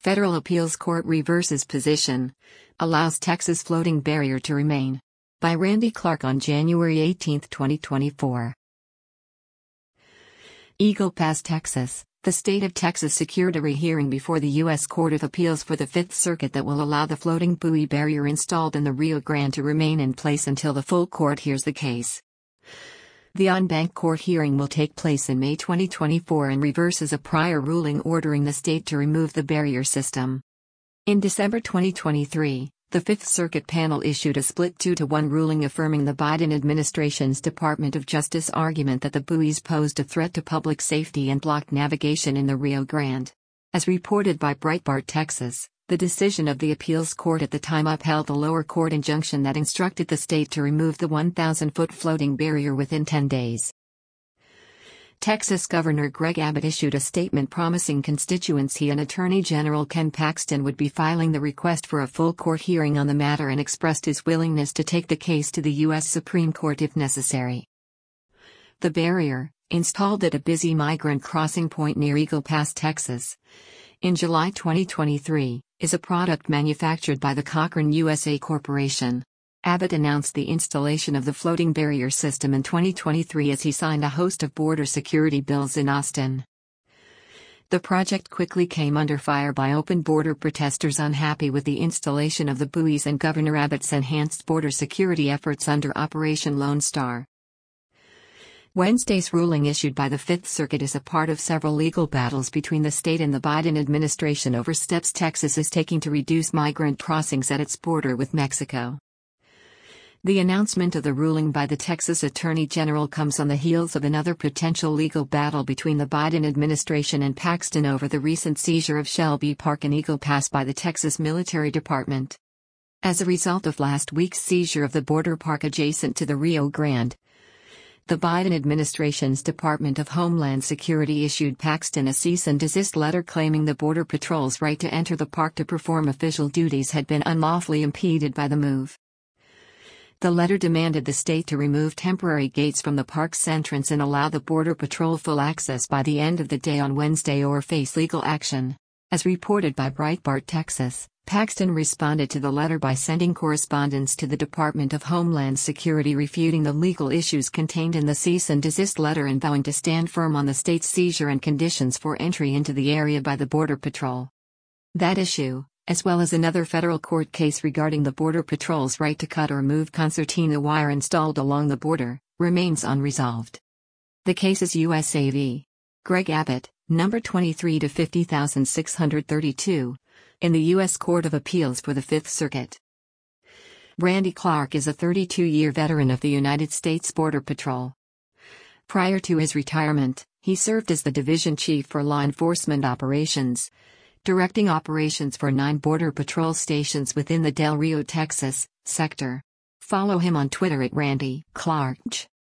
Federal Appeals Court reverses position. Allows Texas floating barrier to remain. By Randy Clark on January 18, 2024. Eagle Pass, Texas. The state of Texas secured a rehearing before the U.S. Court of Appeals for the Fifth Circuit that will allow the floating buoy barrier installed in the Rio Grande to remain in place until the full court hears the case. The en-banc court hearing will take place in May 2024 and reverses a prior ruling ordering the state to remove the barrier system. In December 2023, the Fifth Circuit panel issued a split 2-1 ruling affirming the Biden administration's Department of Justice argument that the buoys posed a threat to public safety and blocked navigation in the Rio Grande. As reported by Breitbart Texas, the decision of the appeals court at the time upheld the lower court injunction that instructed the state to remove the 1,000-foot floating barrier within 10 days. Texas Governor Greg Abbott issued a statement promising constituents he and Attorney General Ken Paxton would be filing the request for a full court hearing on the matter and expressed his willingness to take the case to the U.S. Supreme Court if necessary. The barrier, installed at a busy migrant crossing point near Eagle Pass, Texas, in July 2023, is a product manufactured by the Cochrane USA Corporation. Abbott announced the installation of the floating barrier system in 2023 as he signed a host of border security bills in Austin. The project quickly came under fire by open border protesters unhappy with the installation of the buoys and Governor Abbott's enhanced border security efforts under Operation Lone Star. Wednesday's ruling issued by the Fifth Circuit is a part of several legal battles between the state and the Biden administration over steps Texas is taking to reduce migrant crossings at its border with Mexico. The announcement of the ruling by the Texas Attorney General comes on the heels of another potential legal battle between the Biden administration and Paxton over the recent seizure of Shelby Park and Eagle Pass by the Texas Military Department. As a result of last week's seizure of the border park adjacent to the Rio Grande, the Biden administration's Department of Homeland Security issued Paxton a cease and desist letter claiming the Border Patrol's right to enter the park to perform official duties had been unlawfully impeded by the move. The letter demanded the state to remove temporary gates from the park's entrance and allow the Border Patrol full access by the end of the day on Wednesday or face legal action. As reported by Breitbart Texas, Paxton responded to the letter by sending correspondence to the Department of Homeland Security refuting the legal issues contained in the cease and desist letter and vowing to stand firm on the state's seizure and conditions for entry into the area by the Border Patrol. That issue, as well as another federal court case regarding the Border Patrol's right to cut or move concertina wire installed along the border, remains unresolved. The case is USA v. Greg Abbott, number 23-50632. In the U.S. Court of Appeals for the Fifth Circuit. Randy Clark is a 32-year veteran of the United States Border Patrol. Prior to his retirement, he served as the division chief for law enforcement operations, directing operations for 9 Border Patrol stations within the Del Rio, Texas, sector. Follow him on Twitter at Randy Clark.